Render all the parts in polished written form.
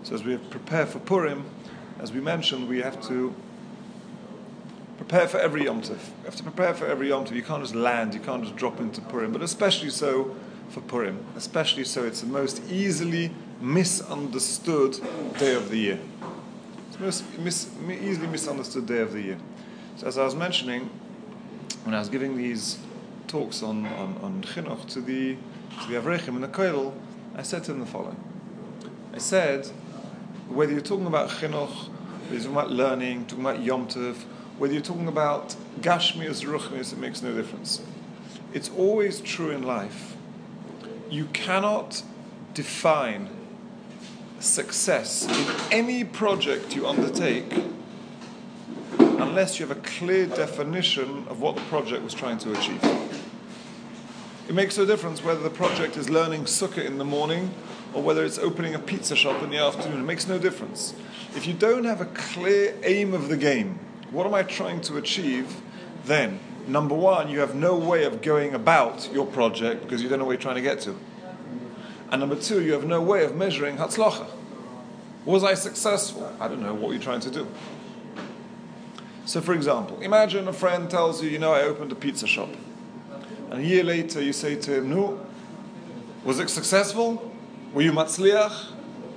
So as we prepare for Purim, as we mentioned, we have to prepare for every Yom Tov. You have to prepare for every Yom Tov. You can't just land, you can't just drop into Purim, but especially so for Purim. Especially so, it's the most easily misunderstood day of the year. It's the most easily misunderstood day of the year. So as I was mentioning, when I was giving these talks on Chinuch to the Avrechim in the Kollel, I said to them the following. I said, whether you're talking about Chinuch, whether you're talking about learning, talking about Yom Tov, whether you're talking about Gashmius, Ruchmius, it makes no difference. It's always true in life. You cannot define success in any project you undertake unless you have a clear definition of what the project was trying to achieve. It makes no difference whether the project is learning Sukkah in the morning or whether it's opening a pizza shop in the afternoon. It makes no difference. If you don't have a clear aim of the game, what am I trying to achieve, then, number one, you have no way of going about your project because you don't know where you're trying to get to. And number two, you have no way of measuring Hatzlacha. Was I successful? I don't know. What were you trying to do? So, for example, imagine a friend tells you, I opened a pizza shop. And a year later, you say to him, no, was it successful? Were you matzliach?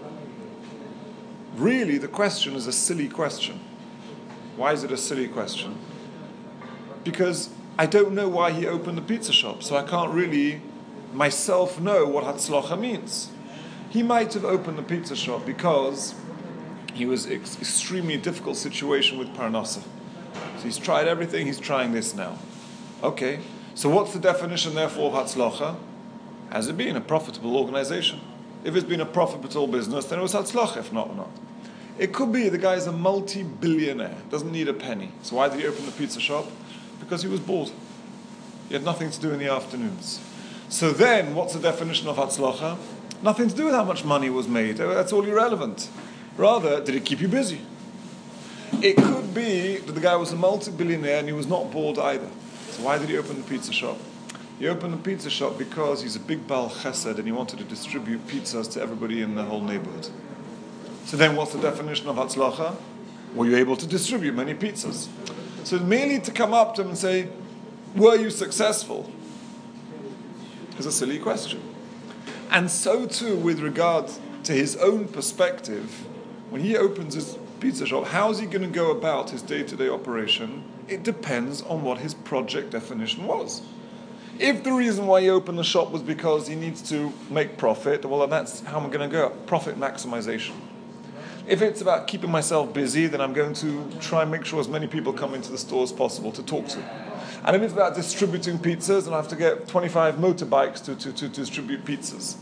Really, the question is a silly question. Why is it a silly question? Because I don't know why he opened the pizza shop, so I can't really myself know what Hatzlacha means. He might have opened the pizza shop because he was in an extremely difficult situation with Parnasa. So he's tried everything, he's trying this now. Okay, so what's the definition therefore of Hatzlacha? Has it been a profitable organization? If it's been a profitable business, then it was Hatzlacha, if not. It could be the guy's a multi-billionaire, doesn't need a penny. So why did he open the pizza shop? Because he was bored. He had nothing to do in the afternoons. So then, what's the definition of Hatzlacha? Nothing to do with how much money was made. That's all irrelevant. Rather, did it keep you busy? It could be that the guy was a multi-billionaire and he was not bored either. So why did he open the pizza shop? He opened the pizza shop because he's a big Baal Chesed and he wanted to distribute pizzas to everybody in the whole neighborhood. So then what's the definition of Hatzlacha? Were you able to distribute many pizzas? So merely to come up to him and say, were you successful? Is a silly question. And so too with regard to his own perspective, when he opens his pizza shop, how is he going to go about his day-to-day operation? It depends on what his project definition was. If the reason why he opened the shop was because he needs to make profit, well, then that's how I'm going to go, profit maximization. If it's about keeping myself busy, then I'm going to try and make sure as many people come into the store as possible to talk to. And if it's about distributing pizzas, then I have to get 25 motorbikes to distribute pizzas.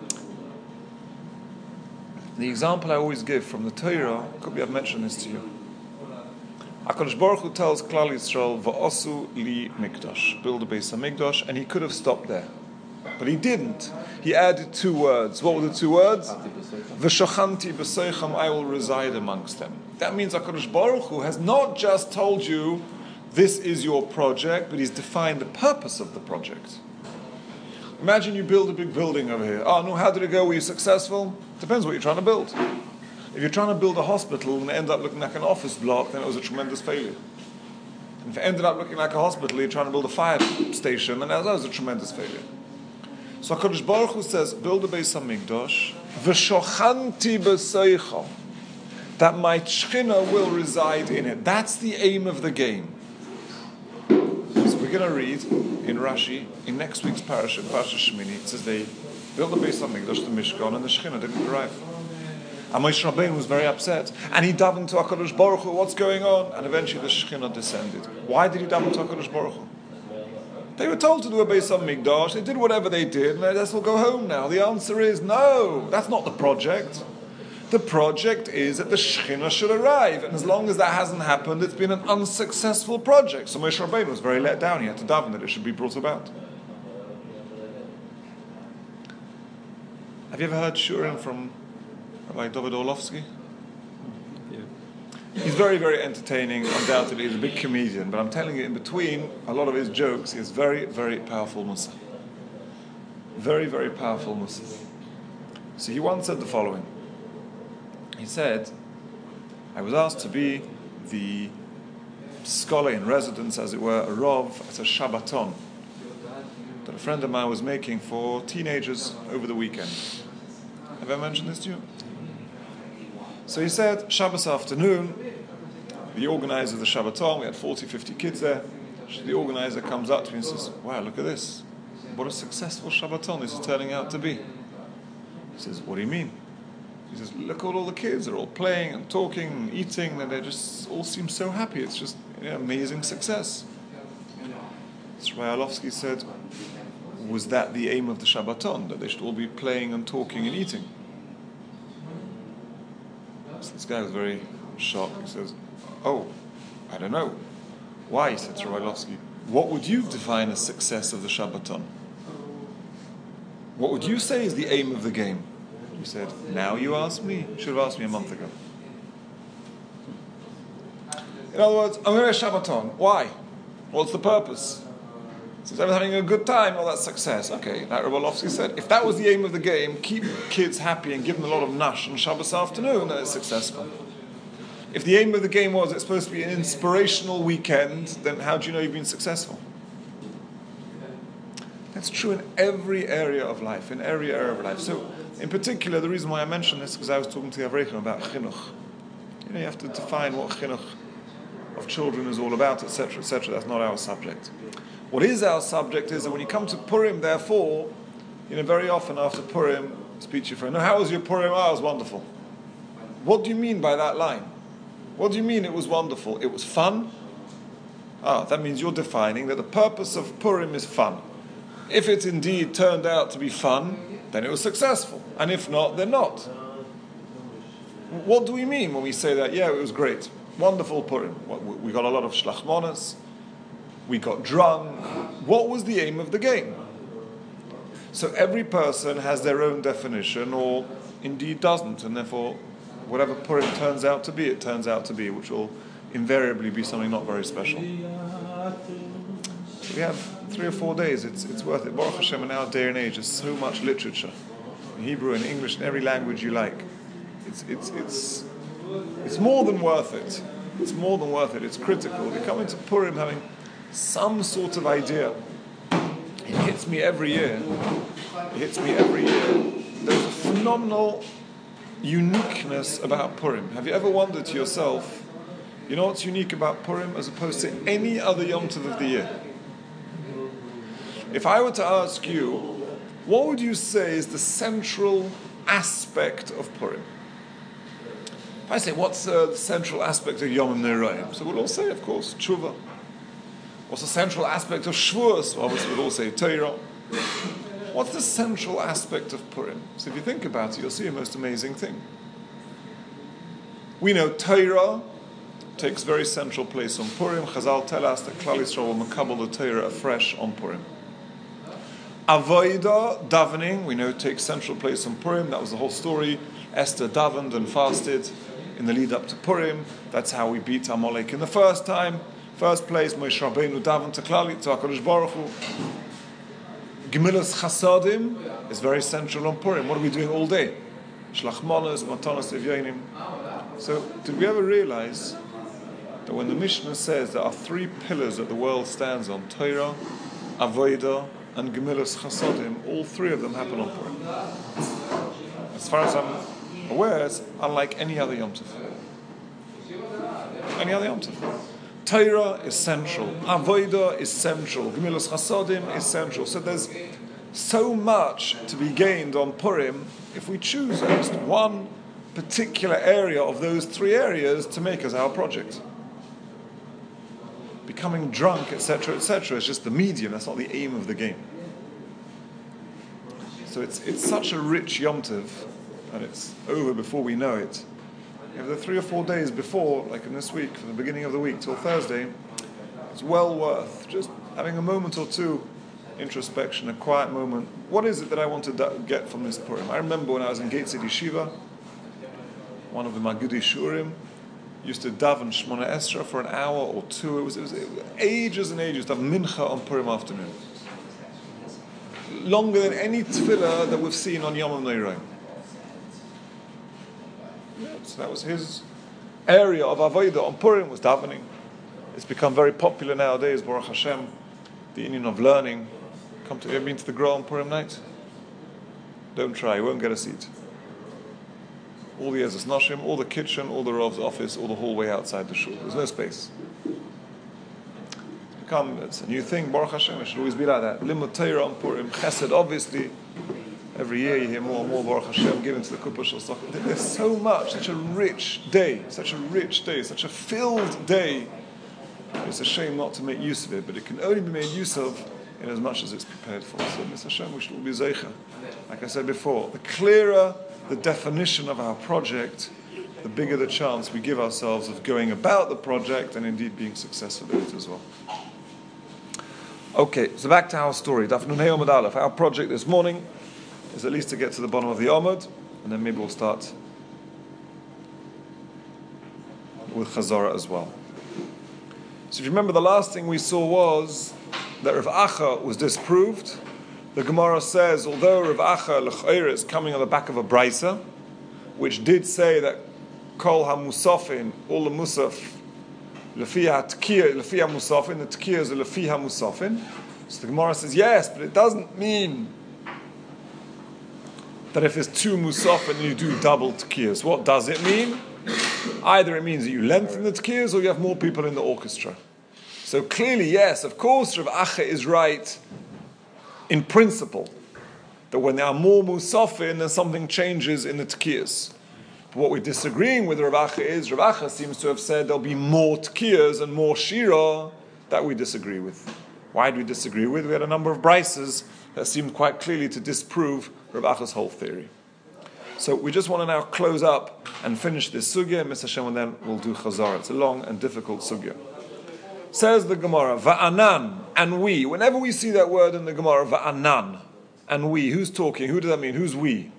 The example I always give from the Torah, could be I've mentioned this to you. HaKadosh Baruch Hu tells Klal Yisrael, Va'asu li mikdash, build a Beis HaMikdash, and he could have stopped there. But he didn't. He added two words. What were the two words? V'shachanti b'seicham, I will reside amongst them. That means HaKadosh Baruch Hu has not just told you, this is your project, but he's defined the purpose of the project. Imagine you build a big building over here. Oh, no, how did it go? Were you successful? Depends what you're trying to build. If you're trying to build a hospital and it ended up looking like an office block, then it was a tremendous failure. And if it ended up looking like a hospital, you're trying to build a fire station, and that was a tremendous failure. So HaKadosh Baruch Hu says, build a Beis HaMikdash, v'shochanti b'seicham, that my Shechina will reside in it. That's the aim of the game. So we're going to read in Rashi, in next week's parasha, Parashat Shmini, it says they built the Beis HaMikdash, the Mishkan, and the Shechina didn't arrive. And Moshe Rabbeinu was very upset. And he davened to HaKadosh Baruch Hu, what's going on? And eventually the Shechina descended. Why did he daven to HaKadosh Baruch Hu? They were told to do a Beis HaMikdash, they did whatever they did, and let's all go home now. The answer is no, that's not the project. The project is that the Shechina should arrive, and as long as that hasn't happened, it's been an unsuccessful project. So Moshe Rabbeinu was very let down, he had to daven that it should be brought about. Have you ever heard Shurim from Rabbi David Orlovsky? Yeah. He's very, very entertaining, undoubtedly. He's a big comedian, but I'm telling you, in between a lot of his jokes, he has very, very powerful Musa. Very, very powerful Musa. So he once said the following. He said, I was asked to be the scholar in residence, as it were, a Rav at a Shabbaton that a friend of mine was making for teenagers over the weekend. Have I mentioned this to you? So he said, Shabbos afternoon, the organizer of the Shabbaton, we had 40, 50 kids there. The organizer comes up to me and says, wow, look at this. What a successful Shabbaton this is turning out to be. He says, what do you mean? He says, look at all the kids, they're all playing and talking and eating, and they just all seem so happy. It's just amazing success. So Rayalowski said, was that the aim of the Shabbaton, that they should all be playing and talking and eating? So this guy was very shocked. He says, oh, I don't know. Why? He said to Rayalowski, what would you define as success of the Shabbaton? What would you say is the aim of the game? He said, now you ask me. You should have asked me a month ago. In other words, I'm going to Shabbaton. Why? What's the purpose? Since I'm having a good time, well, that's success. Okay, like Rayalowski said, if that was the aim of the game, keep kids happy and give them a lot of nash on Shabbos afternoon, then it's successful. If the aim of the game was it's supposed to be an inspirational weekend, then how do you know you've been successful? That's true in every area of life, So, in particular, the reason why I mention this is because I was talking to the Avreichim about chinuch. You have to define what chinuch of children is all about, etc., etc. That's not our subject. What is our subject is that when you come to Purim, therefore, very often after Purim, speak to your friend, no, how was your Purim? Oh, it was wonderful. What do you mean by that line? What do you mean it was wonderful? It was fun? That means you're defining that the purpose of Purim is fun. If it indeed turned out to be fun, then it was successful. And if not, then not. What do we mean when we say that? Yeah, it was great. Wonderful Purim. We got a lot of shlachmonas. We got drunk. What was the aim of the game? So every person has their own definition, or indeed doesn't, and therefore whatever Purim turns out to be, it turns out to be, which will invariably be something not very special. We have 3 or 4 days, it's worth it. Baruch Hashem, in our day and age, there's so much literature. In Hebrew and English, in every language you like. It's more than worth it. It's more than worth it. It's critical. We come into Purim having some sort of idea. It hits me every year. There's a phenomenal uniqueness about Purim. Have you ever wondered to yourself, you know what's unique about Purim as opposed to any other Yom Tov of the year? If I were to ask you, what would you say is the central aspect of Purim? If I say, what's the central aspect of Yom Noraim? So we'll all say, of course, Tshuva. What's the central aspect of Shavuos? Obviously we'll all say Torah. What's the central aspect of Purim? So if you think about it, you'll see a most amazing thing. We know Torah takes very central place on Purim. Chazal tell us that Klal Yisrael will makabel the Torah afresh on Purim. Avodah, davening, we know takes central place on Purim. That was the whole story. Esther davened and fasted in the lead up to Purim. That's how we beat Amalek in the first time. First place, Moshe Rabbeinu davened to HaKadosh Baruch Hu. Gemilas Chasadim is very central on Purim. What are we doing all day? Shlachmonos, Matanos Evyonim. So, did we ever realize that when the Mishnah says there are 3 pillars that the world stands on, Torah, Avodah, and Gemilas Chasadim, all 3 of them happen on Purim? As far as I'm aware, it's unlike any other Yom Tov. Torah is central, Avodah is central, Gemilas Chasadim is central. So there's so much to be gained on Purim if we choose just one particular area of those 3 areas to make as our project. Becoming drunk, etc., etc., is just the medium. That's not the aim of the game. So it's such a rich Yom Tov, and it's over before we know it. If the 3 or 4 days before, like in this week, from the beginning of the week till Thursday, it's well worth just having a moment or two introspection, a quiet moment. What is it that I want to get from this Purim? I remember when I was in Gate City Yeshiva, one of the Magudi Shurim used to daven Shmona Esra for an hour or 2. It was ages and ages to have mincha on Purim afternoon. Longer than any tefillah that we've seen on Yom Noraim. So that was his area of avodah on Purim, was davening. It's become very popular nowadays, Baruch Hashem, the union of learning. Have you ever been to the Gra on Purim night? Don't try, you won't get a seat. All the Ezras Nashim, all the kitchen, all the Rav's office, all the hallway outside the shul. There's no space. It's a new thing, Baruch Hashem, it should always be like that. Limud Torah on Purim, Chesed, obviously. Every year you hear more and more Baruch Hashem given to the Kuppah Shel Soch. There's so much, such a rich day, such a filled day. It's a shame not to make use of it, but it can only be made use of in as much as it's prepared for. So, Mr. Hashem, we should all be zeicha. Like I said before, the clearer the definition of our project, the bigger the chance we give ourselves of going about the project and indeed being successful in it as well. Okay, so back to our story. Daf Nun Hey Amud Aleph. Our project this morning is at least to get to the bottom of the Amud, and then maybe we'll start with Chazorah as well. So if you remember, the last thing we saw was that Rav Acha was disproved. The Gemara says, although Rav Acha l'chayr is coming on the back of a brisa, which did say that kol ha-musafin, all the musaf, lefi ha-musafin, the tkiyas are lefi ha-musafin. So the Gemara says, yes, but it doesn't mean that if there's two musafin, you do double tkiyas. What does it mean? Either it means that you lengthen the tkiyas or you have more people in the orchestra. So clearly, yes, of course, Rav Acha is right in principle, that when there are more musafin, then something changes in the tkiyas. But what we're disagreeing with Rav Acha is, Rav Acha seems to have said there'll be more tkiyas and more shira. That we disagree with. Why do we disagree with? We had a number of brises that seemed quite clearly to disprove Rav Acha's whole theory. So we just want to now close up and finish this sugya, and Mr. Hashem, and then we'll do Chazorah. It's a long and difficult sugya. Says the Gemara, Va'anan, and we. Whenever we see that word in the Gemara, Va'anan, and we, who's talking? Who does that mean? Who's we?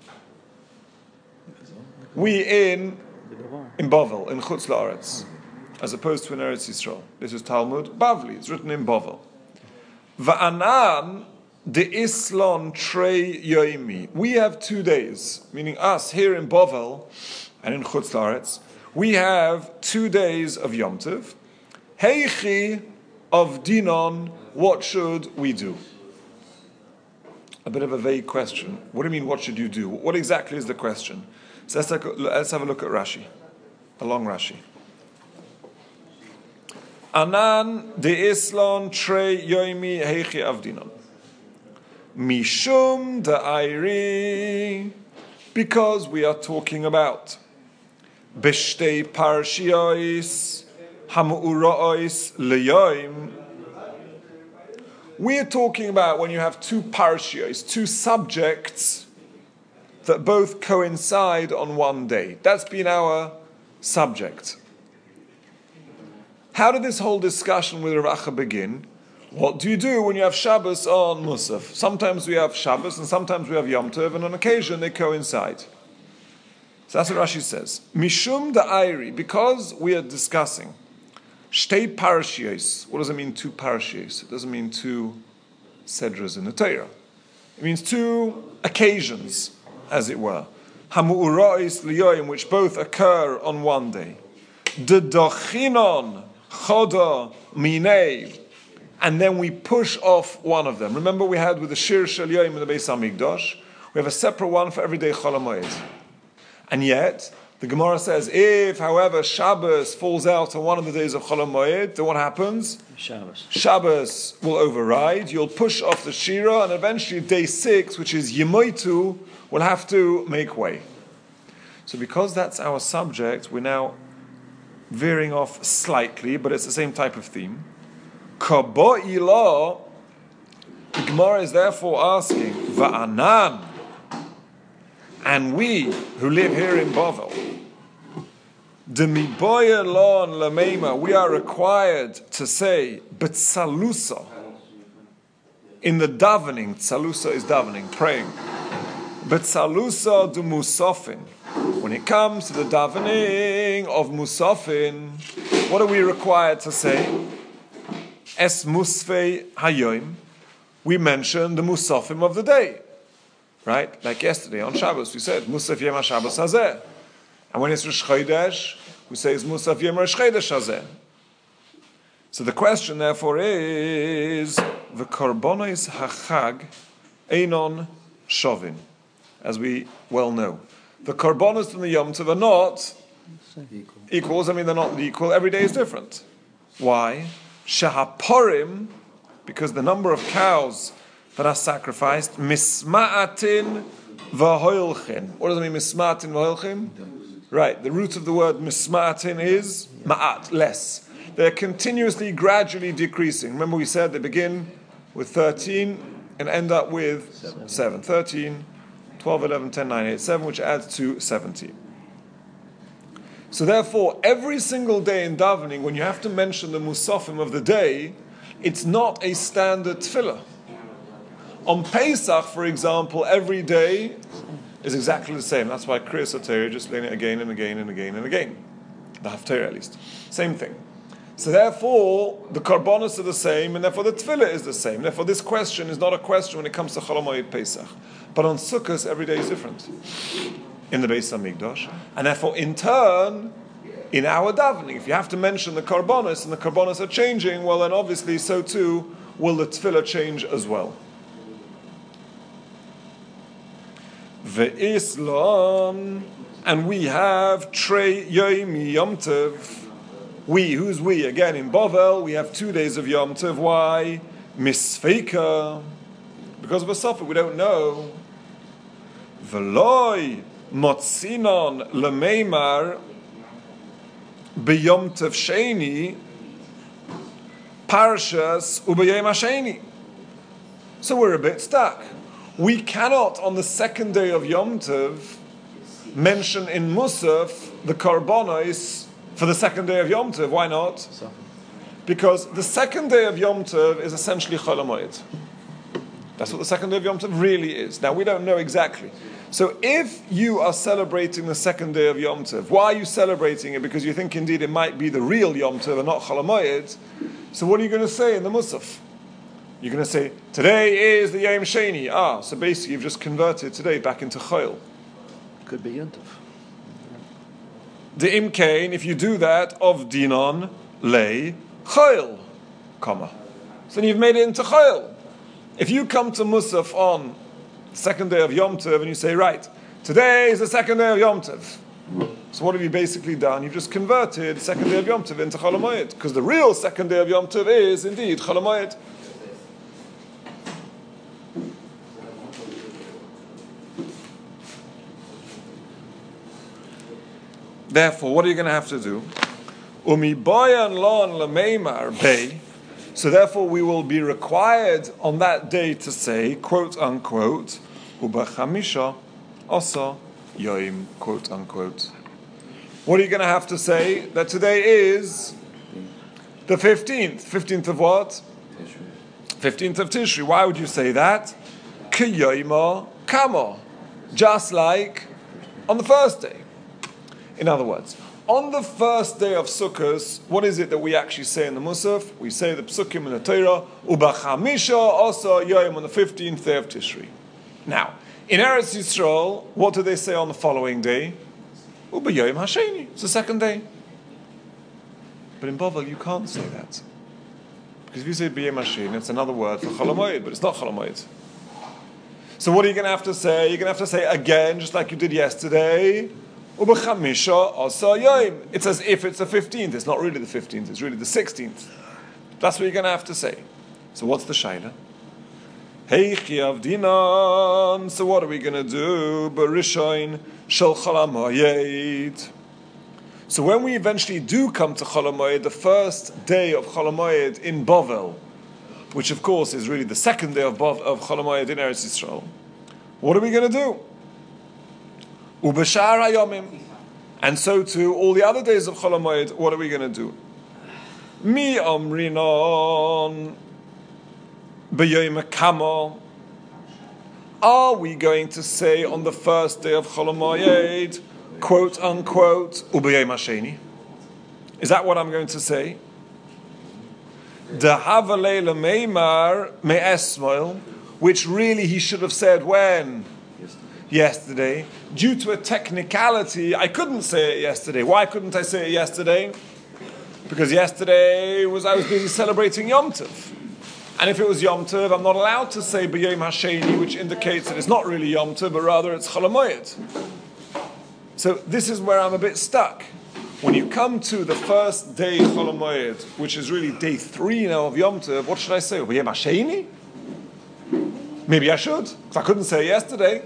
We in Bavel, in Chutz La'aretz, as opposed to in Eretz Yisrael. This is Talmud Bavli. It's written in Bavel. Va'anan de Islon Trei Yoimi. We have 2 days, meaning us here in Bavel and in Chutz La'aretz. We have 2 days of Yom Tov. Heichi of Dinon, what should we do? A bit of a vague question. What do you mean, what should you do? What exactly is the question? So let's have a look at Rashi. A long Rashi. Anan de Islon Trei Yoimi Heichi of Dinon. Mishum de Airi, because we are talking about Beshtei Parshiyos Hamu'ura'os Leyoim. We are talking about when you have 2 parshiyos, 2 subjects that both coincide on one day. That's been our subject. How did this whole discussion with Rav Acha begin? What do you do when you have Shabbos on Musaf? Sometimes we have Shabbos and sometimes we have Yom Tov, and on occasion they coincide. So that's what Rashi says. Mishum da'ayri, because we are discussing Shtei parashiyos. What does it mean, 2 parashiyos? It doesn't mean 2 sedras in the Torah. It means 2 occasions, as it were. Hamu'ura'os liyoyim, which both occur on one day. Dedochinon choda minei, and then we push off one of them. Remember we had with the Shir Shel Yoyim in the Beis HaMikdash, we have a separate one for every day Chol HaMoed. And yet, the Gemara says, if, however, Shabbos falls out on one of the days of Chol HaMoed, then what happens? Shabbos will override. You'll push off the Shira, and eventually day 6, which is Yemoitu, will have to make way. So because that's our subject, we're now veering off slightly, but it's the same type of theme. Kabo'ilah, the Gemara is therefore asking, Va'anan, and we who live here in Bavel, Demiboya lon lameima, we are required to say B'tsalusa in the davening. Tsalusa is davening, praying. B'tsalusa du musafin. When it comes to the davening of musafin, what are we required to say? Es musfei hayoim. We mention the musafim of the day. Right? Like yesterday on Shabbos, we said, Musaf Yom HaShabbos Hazeh. And when it's Rosh Chodesh, we say it's Musaf Yom Rosh Chodesh Hazeh. So the question, therefore, is the Korbanos HaChag Einon Shovin, as we well know. The Korbanos and the Yom Tov are not equals. I mean, they're not equal. Every day is different. Why? Shahaporim, because the number of cows that are sacrificed, misma'atin v'hoilchin. What does it mean, misma'atin v'hoilchin? Right, the root of the word misma'atin is ma'at, less. They're continuously, gradually decreasing. Remember we said they begin with 13 and end up with 7. 13, 12, 11, 10, 9, 8, 7, which adds to 17. So therefore, every single day in davening, when you have to mention the musafim of the day, it's not a standard tefillah. On Pesach, for example, every day is exactly the same. That's why Kriyas HaTorah just learn it again and again and again and again. The Haftarah at least. Same thing. So therefore, the Korbanos are the same, and therefore the tefillah is the same. Therefore, this question is not a question when it comes to Chol HaMoed Pesach. But on Sukkot, every day is different in the Beis HaMikdash. And therefore, in turn, in our davening, if you have to mention the Korbanos, and the Korbanos are changing, well then obviously so too will the tefillah change as well. Ve'islam, and we have Trei Yomi Yom Tov. We, who's we? Again, in Bovel, we have 2 days of Yom Tov. Why? Misfeika. Because of a suffix, we don't know. V'loi motzinon lemeimar b'Yom Tov Sheni parshas u'b'yom hasheni. So we're a bit stuck. We cannot, on the second day of Yom Tov, mention in Musaf the Korbanos for the second day of Yom Tov. Why not? Because the second day of Yom Tov is essentially Chol HaMoed. That's what the second day of Yom Tov really is. Now, we don't know exactly. So if you are celebrating the second day of Yom Tov, why are you celebrating it? Because you think indeed it might be the real Yom Tov and not Chol HaMoed. So what are you going to say in the Musaf? You're going to say, today is the Yom Sheni. So basically you've just converted today back into Chol. Could be Yom Tov. The Imkain, if you do that, of Dinon, Lei, Chol, comma. So then you've made it into Chol. If you come to Musaf on the second day of Yom Tov and you say, right, today is the second day of Yom Tov. So what have you basically done? You've just converted the second day of Yom Tov into Chol HaMoed. Because the real second day of Yom Tov is indeed Chol HaMoed. Therefore, what are you going to have to do? So therefore we will be required on that day to say, quote unquote, Ubachamisha Asa Yoim, quote unquote. What are you going to have to say? That today is the 15th. 15th of what? 15th of Tishri. Why would you say that? Kiyoima Kamo. Just like on the first day. In other words, on the first day of Sukkot, what is it that we actually say in the Musaf? We say the Psukim in the Torah, Ubachamisha Asa Yom, on the 15th day of Tishri. Now, in Eretz Yisrael, what do they say on the following day? Ubayom Hasheni. It's the second day. But in Bovel, you can't say that. Because if you say B'yom Hasheni, it's another word for Chol HaMoed, but it's not Chol HaMoed. So what are you going to have to say? You're going to have to say again, just like you did yesterday, it's as if it's the 15th. It's not really the 15th, it's really the 16th. That's what you're going to have to say. So what's the shaila? Hey Chiyav Dinan. So what are we going to do? Barishain Shel Chol HaMoed. So when we eventually do come to Chol HaMoed, the first day of Chol HaMoed in Bovel, which of course is really the second day of Chol HaMoed in Eretz Yisrael, what are we going to do? Ubashar Hayomim. And so too, all the other days of Chol HaMoed, what are we going to do? Mi Omrinon B'Yom Kamo. Are we going to say on the first day of Chol HaMoed, quote unquote, Ub'Yom Hasheni? Is that what I'm going to say? Dehavalei Lemeimar Me'esmoil, which really he should have said when? yesterday. Due to a technicality, I couldn't say it yesterday. Why couldn't I say it yesterday? Because yesterday I was busy celebrating Yom Tov. And if it was Yom Tov, I'm not allowed to say B'yom HaSheni, which indicates that it's not really Yom Tov, but rather it's Chol HaMoed. So this is where I'm a bit stuck. When you come to the first day Chol HaMoed, which is really day 3 now of Yom Tov, what should I say? B'yom HaSheni? Maybe I should, because I couldn't say it yesterday.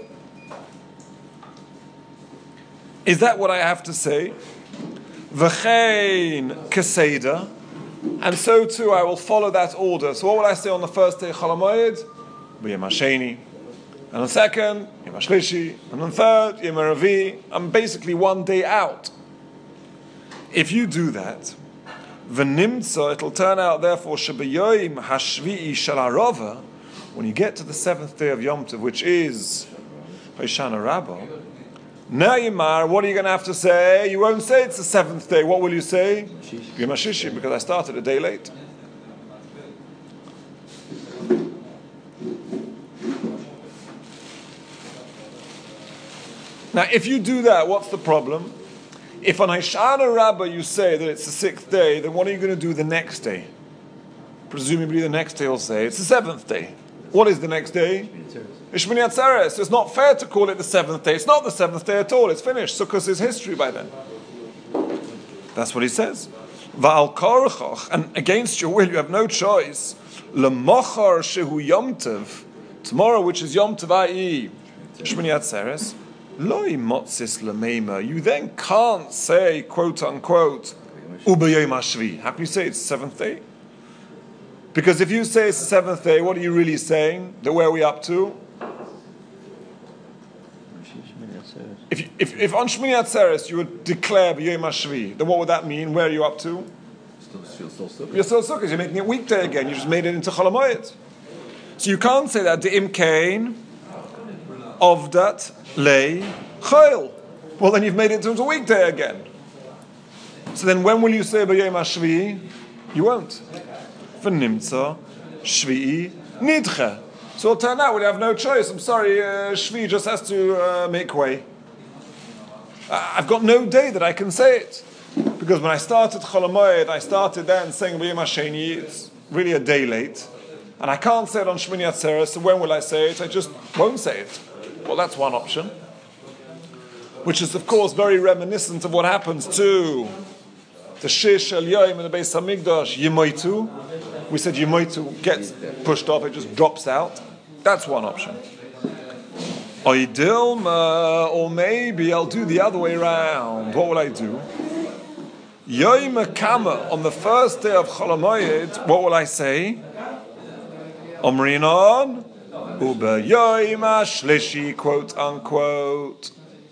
Is that what I have to say? V'chein keseda, and so too I will follow that order. So what will I say on the first day Chol HaMoed? B'yom HaSheni. And on the second, Yom HaShlishi. And on the third, Yom HaRavi. I'm basically one day out. If you do that, v'nimtza, it'll turn out therefore shebeyoim hashvi'i shel harova, when you get to the 7th day of Yom Tov, which is Hoshana Rabbah, Na'imar, what are you going to have to say? You won't say it's the 7th day. What will you say? Yom HaShishi, because I started a day late. Now, if you do that, what's the problem? If on Hoshana Rabbah you say that it's the 6th day, then what are you going to do the next day? Presumably the next day will say it's the 7th day. What is the next day? Shmini Atzeres. It's not fair to call it the 7th day. It's not the 7th day at all. It's finished. Sukkot is history by then. That's what he says. Va'al korchoch, and against your will, you have no choice. L'mochar shehu Yom Tov, tomorrow, which is Yom Tov, i.e. Shmini Atzeres, lo motzis l'meima. You then can't say, quote unquote, u'b'yom hashvi. How can you say it's the 7th day? Because if you say it's the 7th day, what are you really saying? That where are we up to? If on Shmini Atzeres you would declare B'yom HaShvi, then what would that mean? Where are you up to? You're still sukkah. You're making it weekday again. You just made it into Chol HaMoed. So you can't say that. De'im kain ovdat lei chayil. Well, then you've made it into a weekday again. So then when will you say B'yom HaShvi? You won't. V'nimtza shvi'i nidche. So it'll turn out we have no choice. I'm sorry, Shvi just has to make way. I've got no day that I can say it. Because when I started Chol HaMoed, I started then saying B'yom HaSheni, it's really a day late. And I can't say it on Shmini Atzeres, so when will I say it? I just won't say it. Well, that's one option. Which is, of course, very reminiscent of what happens to the Shish El Yom in the Beis HaMikdash, Yemoitu. We said Yemoitu gets pushed off, it just drops out. That's one option. Oidilma, or maybe I'll do the other way around. What will I do? Yom Kama, on the first day of Chol HaMoed, what will I say? Omrinon, Uba Yom HaShlishi, quote unquote.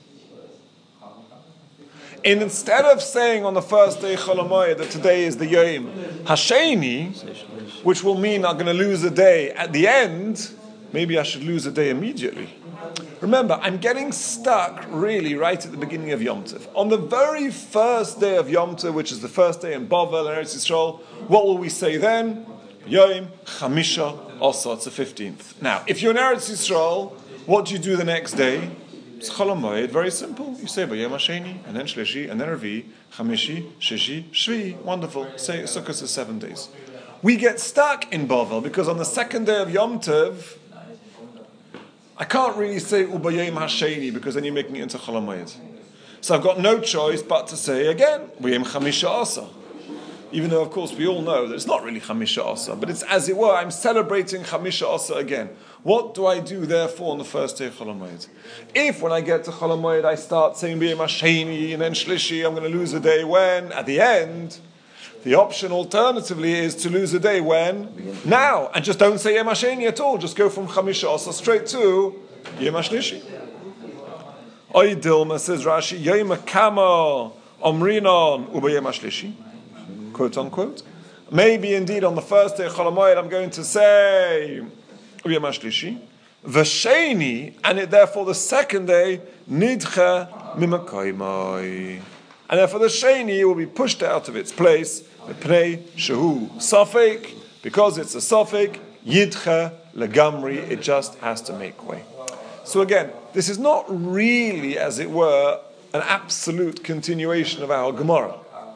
And instead of saying on the first day Chol HaMoed that today is the Yom HaSheni, which will mean I'm going to lose a day at the end, maybe I should lose a day immediately. Remember, I'm getting stuck really right at the beginning of Yom Tov. On the very first day of Yom Tov, which is the first day in Bavel and Eretz Yisrael, what will we say then? Yom Chamisha Osa, it's the 15th. Now, if you're in Eretz Yisrael, what do you do the next day? It's Chol HaMoed, very simple. You say B'yom HaSheni, and then Shlishi, and then Revi, Chamishi, Shishi, Shvi. Wonderful. Say Sukkot is 7 days. We get stuck in Bavel because on the second day of Yom Tov, I can't really say Ubayim HaSheni because then you're making it into Chol HaMoed. So I've got no choice but to say again, B'yom Chamisha Asa. Even though, of course, we all know that it's not really Chamisha Asa, but it's as it were, I'm celebrating Chamisha Asa again. What do I do, therefore, on the first day of Chol HaMoed? If, when I get to Chol HaMoed, I start saying B'yom HaSheni and then Shlishi, I'm going to lose a day when? At the end, the option alternatively is to lose a day when? Now. And just don't say Yom HaSheni at all. Just go from Chamisha Asa straight to Yom HaShlishi. Oy Dilma, says Rashi, Yom Kama Omrinon Ubayom HaShlishi. Quote unquote. Maybe indeed on the first day of Chol HaMoed I'm going to say Yom HaShlishi, V'sheni, and it therefore the second day Nidcha Mimakoymoi, and therefore the Sheni will be pushed out of its place. Pnei Shehu Safek, because it's a Safek Yidcha Legamri, it just has to make way. So again, this is not really, as it were, an absolute continuation of our Gemara.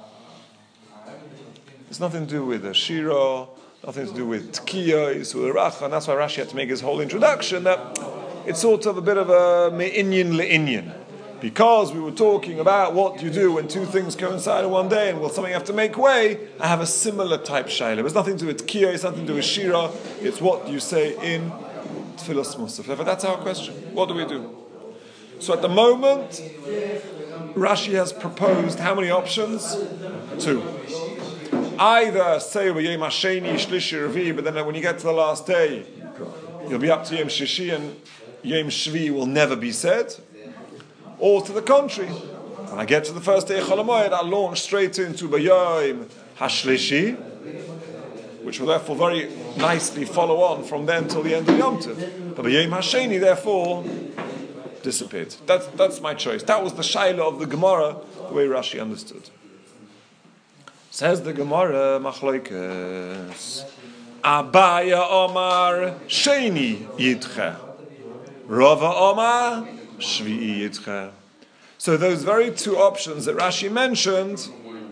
It's nothing to do with the Shira, nothing to do with Tkiya, Yisur Racha, and that's why Rashi had to make his whole introduction, that it's sort of a bit of a me'inyan le'inyan. Because we were talking about what you do when two things coincide in one day, and will something have to make way, I have a similar type shayla. It's nothing to do with Tkiya, it's nothing to do with Shira, it's what you say in Tfilas Musaf. But that's our question. What do we do? So at the moment, Rashi has proposed how many options? 2. Either say Yom Hasheni, Shlishi, Revi, but then when you get to the last day, you'll be up to Yom Shishi and Yom Shvi will never be said. Or to the contrary, when I get to the first day of Chol HaMoed, I'll launch straight into B'Yom HaShlishi, which will therefore very nicely follow on from then till the end of Yom Tov. But B'Yom HaSheni therefore disappeared. That's my choice. That was the Shaila of the Gemara, the way Rashi understood. Says the Gemara, Machloikes, Abaya Omar Sheni Yidcha, Rava Omar Shvi'i Yidcha. So those very 2 options that Rashi mentioned,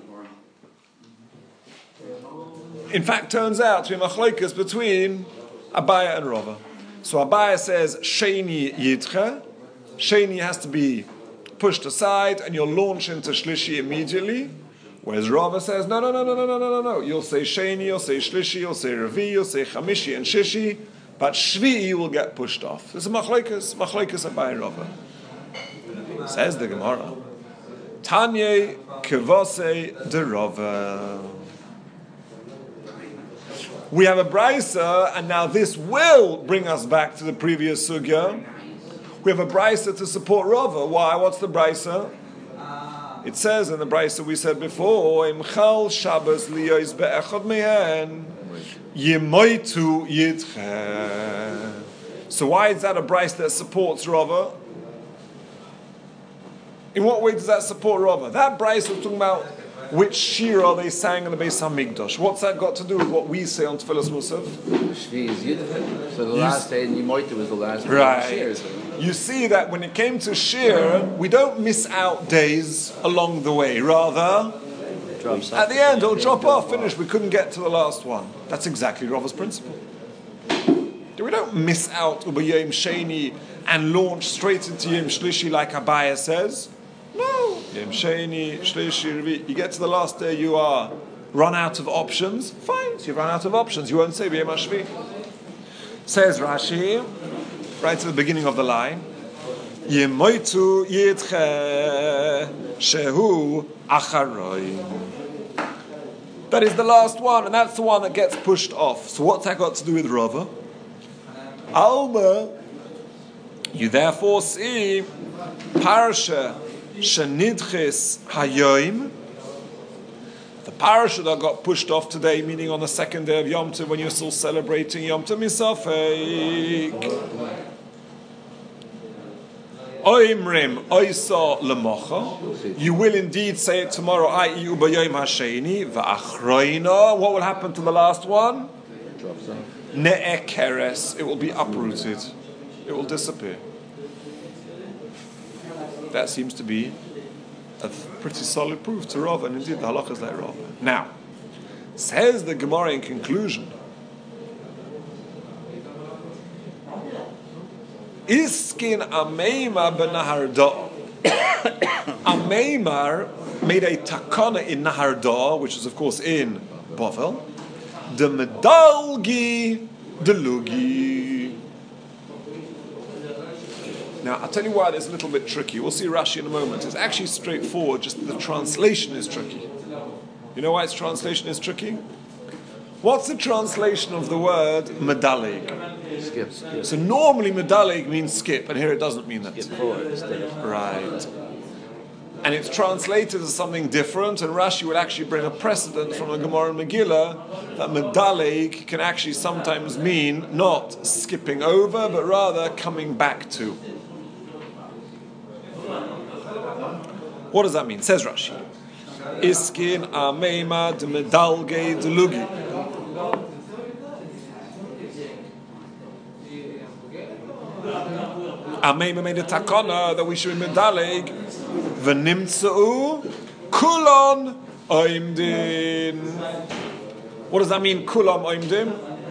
in fact, turns out to be Machloikes between Abaya and Rava. So Abaya says Sheni Yidcha. Sheni has to be pushed aside, and you'll launch into Shlishi immediately. Whereas Rava says, no. You'll say Sheni, you'll say Shlishi, you'll say Revi, you'll say Chamishi and Shishi, but Shvi'i will get pushed off. This is Machloikes Abai and Rava. Says the Gemara, Tanye Kevose de Rava. We have a Brisa, and now this will bring us back to the previous Sugya. We have a Brisa to support Rava. Why? What's the Brisa? It says in the Brisa we said before, Imchal Shabbos liyois be'echad mehen yemoitu yidche. So why is that a Brisa that supports Rava? In what way does that support Rava? That Brisa was talking about which Shira they sang in the Beis HaMikdash. What's that got to do with what we say on Tfilas Musaf? Shvi is Yidcha. So the last day in Yemoita was the last day right. of Shir. So. You see that when it came to Shir, we don't miss out days along the way. Rather, at the end, it'll drop off, finish. We couldn't get to the last one. That's exactly Rava's principle. We don't miss out Uba Yom Sheni and launch straight into Yom Shlishi like Abaya says. No. Yom Sheni, Shlishi, Revi. You get to the last day, you are run out of options. Fine, so you run out of options. You won't say Yom Hashvi. Says Rashi, right at the beginning of the line, Yemoitu Yidche Shehu Acharoi. That is the last one, and that's the one that gets pushed off. So what's that got to do with Rava? Alma, you therefore see Parsha Shenidches Hayoim, the parasha that got pushed off today, meaning on the second day of Yom Tov when you're still celebrating Yom Tov Misafek. Oimrim Oisa Lemocha. You will indeed say it tomorrow, i.e. Ubayom Hasheni, Va'achroina. What will happen to the last one? Ne'ekeres. It will be uprooted. It will disappear. That seems to be a pretty solid proof to Rava, and indeed the halacha is like Rava. Now, says the Gemara in conclusion, Iskin Ameimar benahar. Ameimar made a takana in Nahar Da, which is of course in Bavel. The medalgi delugi. Now, I'll tell you why it's a little bit tricky. We'll see Rashi in a moment. It's actually straightforward, just the translation is tricky. You know why its translation is tricky? What's the translation of the word medalig? Skip. So normally medalig means skip, and here it doesn't mean that. Skip forward instead of... Right. And it's translated as something different, and Rashi would actually bring a precedent from the Gemara and Megillah that medalig can actually sometimes mean not skipping over, but rather coming back to. What does that mean? Says Rashi, Iskin ameima de medalge delugi. Amema made a takana that we should be medaleg. V'nimtza'u kulon oimdin. What does that mean? Kulam oimdim?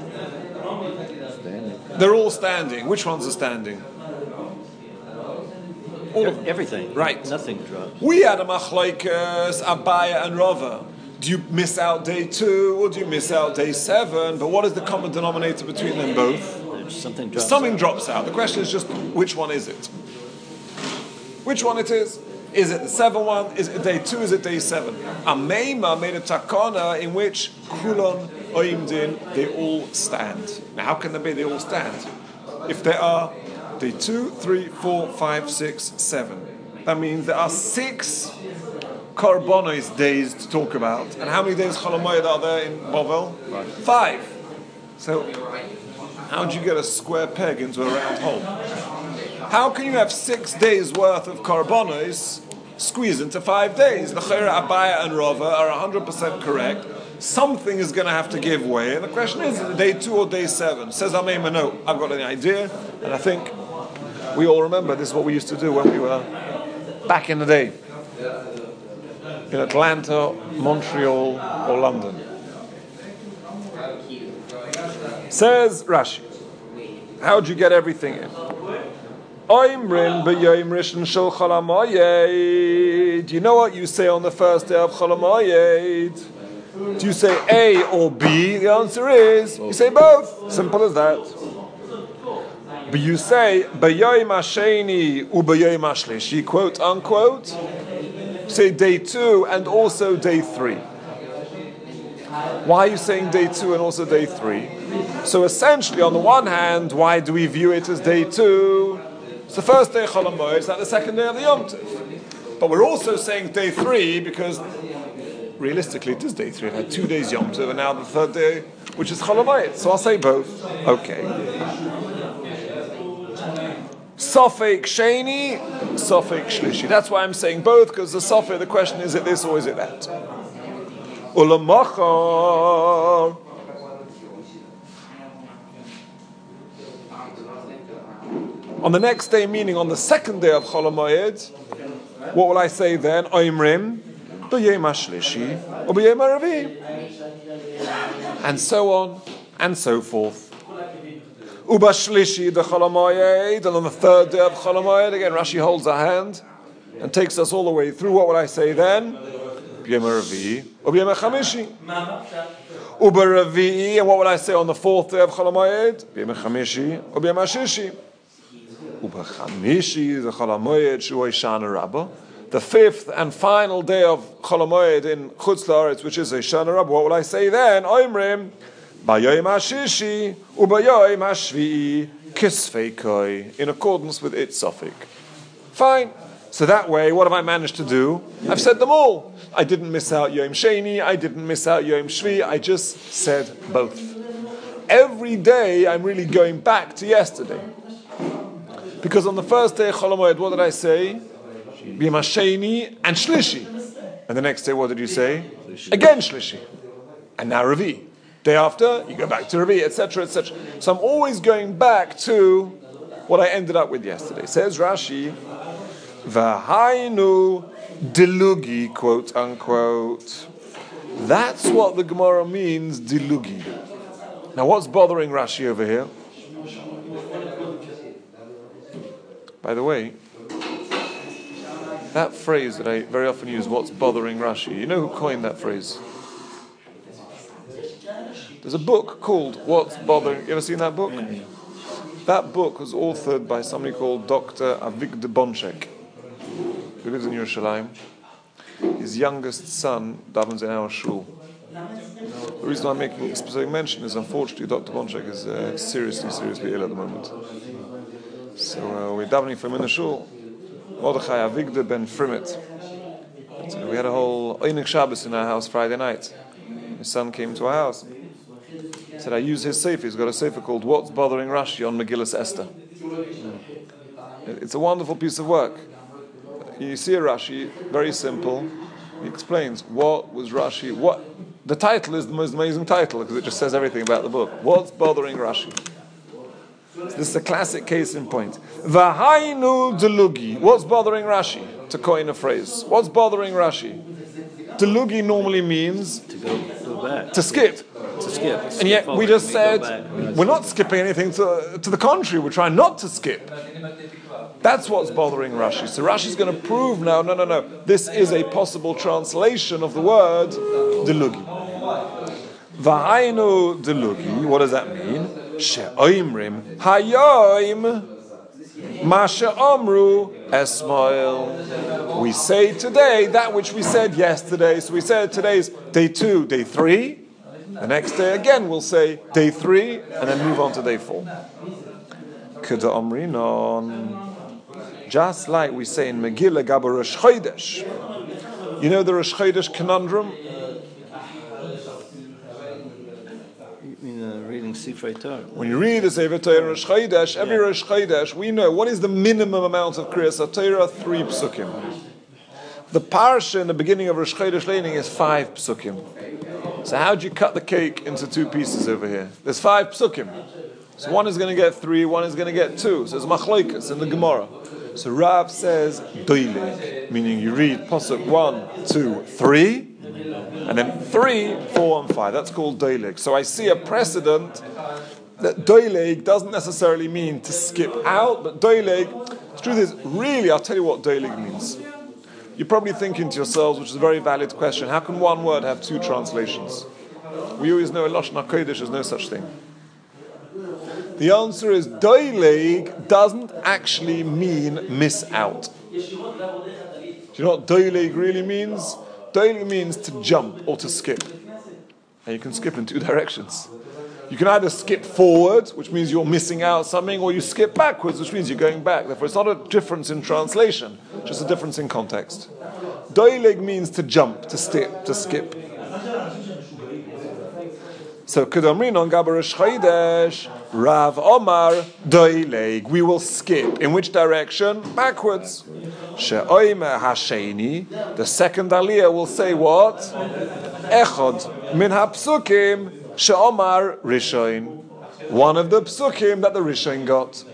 They're all standing. Which ones are standing? All of them. Everything. Right. Nothing drops. We had a machlokes Abaya and Rava. Do you miss out day 2 or do you miss out day 7? But what is the common denominator between them both? Something drops. Something drops out. The question is just which one is it? Which one it is? Is it the 7 one? Is it day 2? Is it day 7? Ameima made a takana in which kulon oimdin, they all stand. Now how can they be? They all stand. If there are day 2, 3, 4, 5, 6, 7. That means there are 6 Korbanos days to talk about. And how many days Chol Hamoed are there in Bovel? 5. So how do you get a square peg into a round hole? How can you have 6 days worth of Korbanos squeezed into 5 days? The Chayra Abaya and Rava are 100% correct. Something is going to have to give way. And the question is it day 2 or day 7? Says Ameima, no, I've got an idea. And I think we all remember this is what we used to do when we were back in the day. In Atlanta, Montreal, or London. Says Rashi, how'd you get everything in? Oimrin b'yoim rishon shel Chol Hamoed. Do you know what you say on the first day of Chol Hamoed? Do you say A or B? The answer is, you say both. Simple as that. But you say, b'yoim hasheni u'b'yoim hashlishi, quote unquote. Say day 2 and also day 3. Why are you saying day 2 and also day 3? So essentially, on the one hand, why do we view it as day 2? It's the first day of Chol Hamoed, it's like the second day of the Yom Tov. But we're also saying day 3 because realistically it is day 3. It had 2 days Yom Tov and now the third day, which is Chol Hamoed. So I'll say both. Okay. Sofek Sheni, Sofek Shlishi. That's why I'm saying both, because the Sofek, the question is it this or is it that? Ulamachar. On the next day, meaning on the second day of Chol Hamoed, what will I say then? Oimrim, b'yom hashlishi, or b'yom haravi, and so on and so forth. Ubashlishi the Chol Hamoed, and on the third day of Chol Hamoed, again Rashi holds a hand and takes us all the way through. What would I say then? B'yom haravi, or b'yom hachamishi. Ubaravi, and what would I say on the fourth day of Chol Hamoed? B'yom hachamishi, or b'yom hashishi. Ubachamishi the Chol Hamoed shuoi Shana Rabbah. The 5th and final day of Chol Hamoed in Chutz La'aretz, which is a Shana Rabbah. What will I say then? Oimrim b'yom hashishi u'b'yom hashvi'i kisfeikoi, in accordance with its suffix. Fine. So that way, what have I managed to do? I've said them all. I didn't miss out Yom Sheni. I didn't miss out Yom Shvi. I just said both. Every day, I'm really going back to yesterday. Because on the first day of Chol Hamoed, what did I say? B'yom Sheni and Shlishi. And the next day, what did you say? Again Shlishi. And now Revi. Day after, you go back to Revi, etc., etc. So I'm always going back to what I ended up with yesterday. Says Rashi, V'hainu dilugi, quote unquote. That's what the Gemara means, dilugi. Now what's bothering Rashi over here? By the way, that phrase that I very often use, what's bothering Rashi, you know who coined that phrase? There's a book called What's Bothering... You ever seen that book? Yeah. That book was authored by somebody called Dr. Avigdor Bonchek, who lives in Yerushalayim. His youngest son davens in our shul. The reason I'm making a specific mention is, unfortunately, Dr. Bonchek is seriously ill at the moment. So we're davening for him in the shul. Mordechai Avigdor ben Frimet. We had a whole Einik Shabbos in our house Friday night. His son came to our house. He said, I use his sefer. He's got a sefer called What's Bothering Rashi on Megillas Esther. It's a wonderful piece of work. You see a Rashi, very simple. He explains what was Rashi. The title is the most amazing title because it just says everything about the book. What's bothering Rashi? This is a classic case in point. V'hainu delugi. What's bothering Rashi? To coin a phrase. What's bothering Rashi? Delugi normally means To go back. to skip. To skip. And yet we just said Go we're not skipping anything. To the contrary, we're trying not to skip. That's what's bothering Rashi. So Rashi's going to prove now, no. This is a possible translation of the word delugi. V'hainu delugi. What does that mean? She'oimrim hayoim ma she'omru esmoil. We say today that which we said yesterday. So we said today's day 2, day 3. The next day again we'll say day 3 and then move on to day 4. K'da omrinon. Just like we say in Megillah Gaba Rosh Chodesh. You know the Rosh Chodesh conundrum? You mean reading Sifrei Torah? When you read the Sefer Torah Rosh Chodesh, every Rosh Chodesh, we know what is the minimum amount of Kriyas HaTorah? 3 psukim. The parsha in the beginning of Rosh Chodesh Leining is 5 psukim. So how do you cut the cake into 2 pieces over here? There's 5 psukim. So one is going to get 3, one is going to get 2. So it's machloikas in the Gemara. So Rav says doilig, meaning you read pasuk 1, 2, 3, and then 3, 4, and 5. That's called doilig. So I see a precedent that doilig doesn't necessarily mean to skip out, but doilig, the truth is, really, I'll tell you what doilig means. You're probably thinking to yourselves, which is a very valid question, how can one word have 2 translations? We always know in Lashon HaKodesh there's no such thing. The answer is doilig doesn't actually mean miss out. Do you know what doilig really means? Doilig means to jump or to skip. And you can skip in 2 directions. You can either skip forward, which means you're missing out something, or you skip backwards, which means you're going back. Therefore, it's not a difference in translation, just a difference in context. Doilig means to jump, to skip. So, Kedomrin on Gaba Rosh Chodesh, Rav Omar doileg. We will skip. In which direction? Backwards. She'oime hasheni. The second aliyah will say what? Echod min hapsukim she'omar rishoin. One of the psukim that the rishoin got.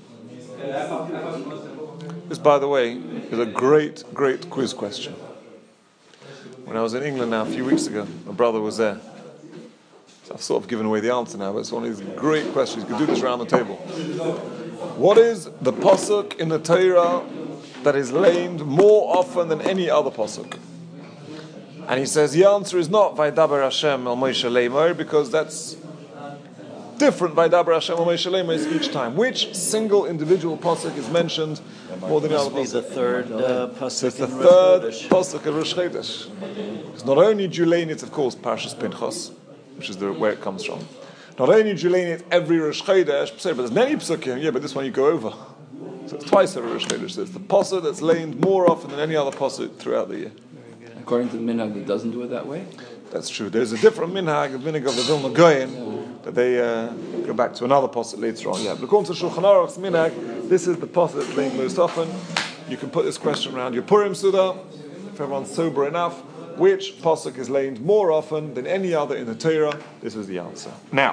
This, by the way, is a great quiz question. When I was in England now a few weeks ago, my brother was there. I've sort of given away the answer now, but it's one of these great questions. You can do this around the table. What is the pasuk in the Torah that is lamed more often than any other pasuk? And he says the answer is not Vaydaber Hashem el Moshe Lemor, because that's different. Vaydaber Hashem el Moshe Lemor is each time. Which single individual pasuk is mentioned more than the other pasuk? The third pasuk. It's the third pasuk of Rosh Chodesh. It's not only do you lane it, of course, Parshas Pinchas, which is where it comes from. Not only do you lane it every Rosh Chodesh, but there's many psukim, but this one you go over. So it's twice every Rosh Chodesh. So it's the pasuk that's laned more often than any other pasuk throughout the year. According to the minhag, it doesn't do it that way? That's true. There's a different minhag, the minhag of the Vilna Goyim, that they go back to another pasuk later on. Yeah, but according to Shulchan Aruch's minhag, this is the pasuk that's laned most often. You can put this question around your Purim Suda, if everyone's sober enough. Which pasuk is laned more often than any other in the Torah? This is the answer. Now,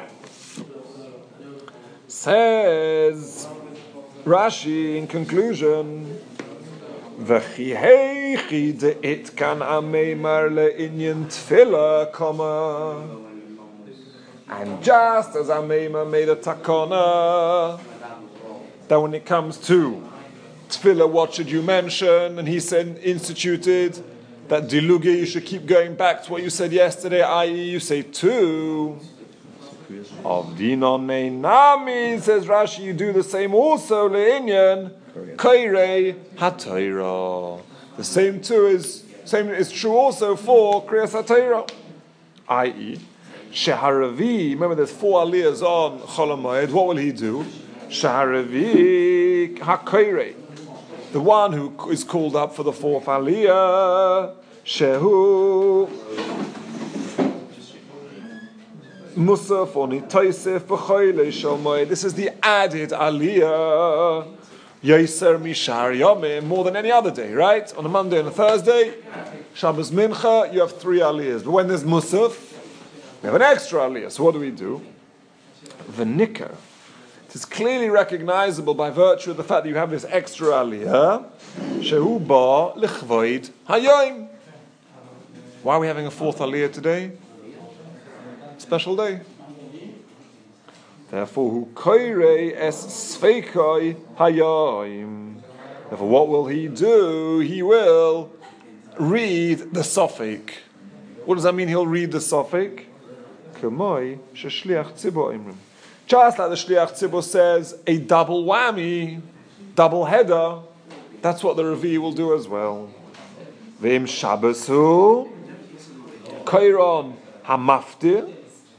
says Rashi in conclusion, V'chiheichi de'itkan ameimar le'inyan tefillah kama. And just as Ameimar made a takana, that when it comes to tefillah, what should you mention? And he said, instituted that dilugi, you should keep going back to what you said yesterday, i.e. you say 2. Of dinon meinami, says Rashi, you do the same also, le'inyan, kairei ha'torah. The same 2 is true also for kriyas ha'torah, i.e. Sheharavi, remember there's 4 aliyahs on Chol HaMoed, what will he do? Sheharavi ha'kairei. The one who is called up for the 4th aliyah, Shehu Musaf or Nitaisef B'choyle Shalmoy. This is the added aliyah, Yaiser Mishar Yomim, more than any other day, right? On a Monday and a Thursday, Shabbos Mincha, you have 3 aliyahs. But when there's Musaf, we have an extra aliyah. So what do? The Nicker. To It's clearly recognizable by virtue of the fact that you have this extra aliyah. Shehu ba lichvoid hayom. Why are we having a fourth aliyah today? Special day. Therefore, hu koirei es sfeikoi hayom. Therefore, what will he do? He will read the suffix. What does that mean? He'll read the suffix. K'moi sheshliach tzibur imrim. Just like the Shliach Tzibur says, a double whammy, double header, that's what the Revi will do as well. V'im Shabbasu, Kairon HaMaftir.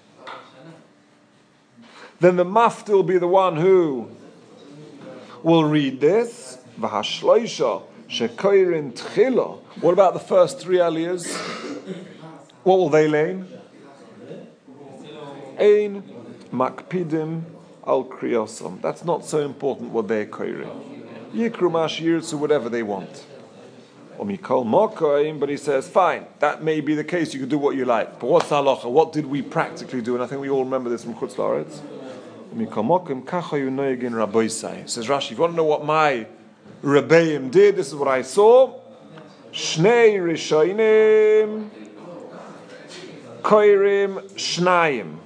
Then the Maftir will be the one who will read this. V'hashloisha shekairin tchila. What about the first three aliyahs? What will they learn? Ein Makpidim al kriyosam. That's not so important what they're koiring. Yikru mash yirtzu, whatever they want. Omikol mokoim, but he says, fine, that may be the case, you can do what you like. But what's halacha? What did we practically do? And I think we all remember this from Chutz La'aretz. Omikol mokoim kachayu noyegin raboisai. Says Rashi, if you want to know what my Rebbeim did, this is what I saw. Shnei rishonim koirim shnayim.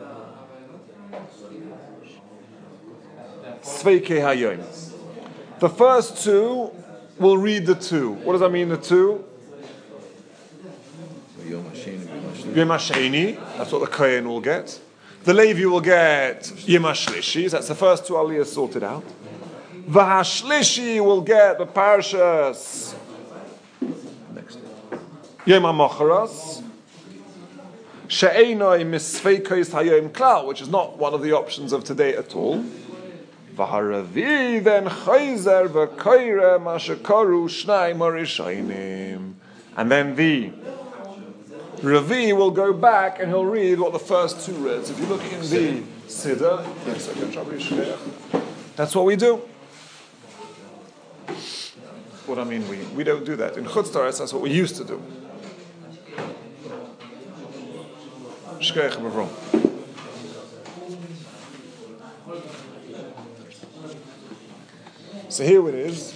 The first two will read the two. What does that mean, the two? Yom HaSheni, that's what the Kohen will get. The Levi will get Yom HaShlishi, that's the first two aliyahs sorted out. V'HaShlishi will get the Parashas Yom HaMocharos. She'enoi misfeikos hayom klal, which is not one of the options of today at all. V'haravi then chayzer v'koire mashakaru shnayim harishayim. And then the Ravi will go back and he'll read what the first two read. So if you look in the Siddur, yes, that's what we do. What I mean, we don't do that. In Chutz La'aretz, that's what we used to do. Shkeich b'vrom. So here it is.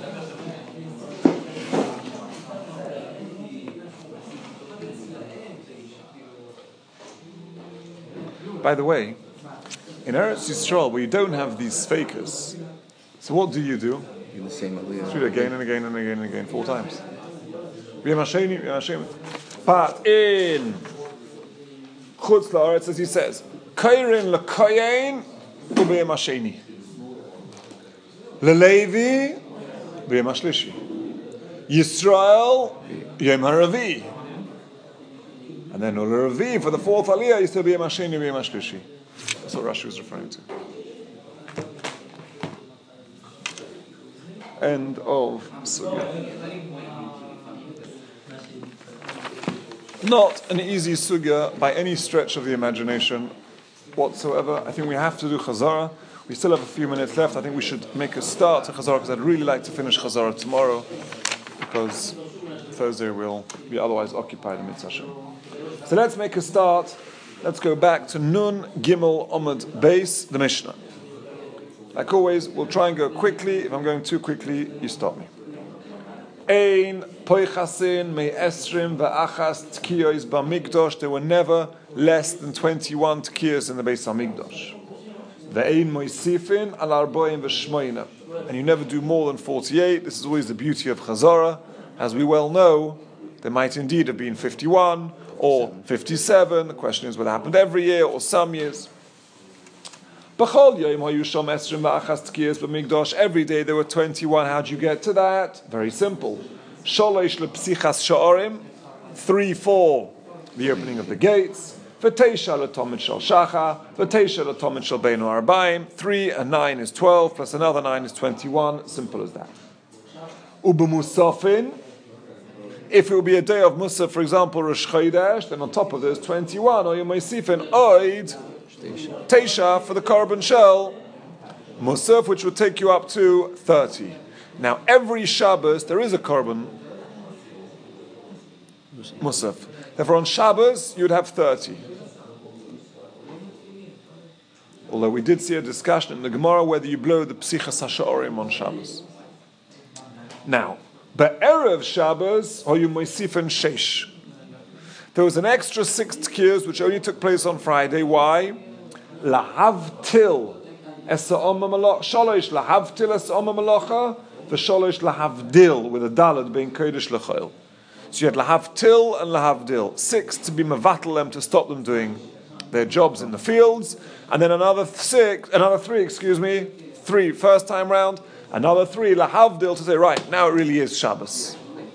By the way, in Eretz Yisrael, where you don't have these fakers, so what do? In the same aliyah. Do it again and again and again and again, 4 times. But in Chutz La'aretz, as he says, Kairin l'koyin u'b'yem hasheni. L'levi b'yem hashlishi. Yisrael yom haravi. And then l'ravi for the 4th aliyah is to b'yem hasheni b'yem hashlishi. That's what Rashi was referring to. End of sugya. Not an easy sugya by any stretch of the imagination whatsoever. I think we have to do Chazara. We still have a few minutes left. I think we should make a start to Chazara because I'd really like to finish Chazara tomorrow because Thursday we'll be otherwise occupied in Mitzvah Hashem. So let's make a start. Let's go back to Nun Gimel Omid Beis, the Mishnah. Like always, we'll try and go quickly. If I'm going too quickly, you stop me. Ein poichasin me'esrim va'achas tkiyos b'mikdosh. There were never less than 21 tkiyos in the Beis HaMikdosh. Ve'ein moisifin al arboim v'shmoina. And you never do more than 48. This is always the beauty of Chazara. As we well know, there might indeed have been 51 or 57. The question is whether it happened every year or some years. Every day there were 21. How do you get to that? Very simple. 3 for the opening of the gates. 3 and 9 is 12, plus another 9 is 21. Simple as that. If it will be a day of Musaf, for example, Rosh Chodesh, then on top of this 21, or you may see an Oid Teisha for the Korban Shell Musaf, which would take you up to 30. Now, every Shabbos there is a Korban Musaf. Therefore, on Shabbos you would have 30. Although we did see a discussion in the Gemara whether you blow the Psichas HaSha'orim on Shabbos. Now, Be'erev Shabbos, or you Moisifen Sheish. There was an extra 6 tkiyas which only took place on Friday. Why? Lahavtil es ha'omah shalosh lahavtil es ha'omah malacha v'shalosh lahavdil, with a dalad being kodesh l'choil. So you had lahavtil and lahavdil, 6 to be mevatel them, to stop them doing their jobs in the fields, and then another 3 first time round, another 3 lahavdil to say, right, now it really is Shabbos.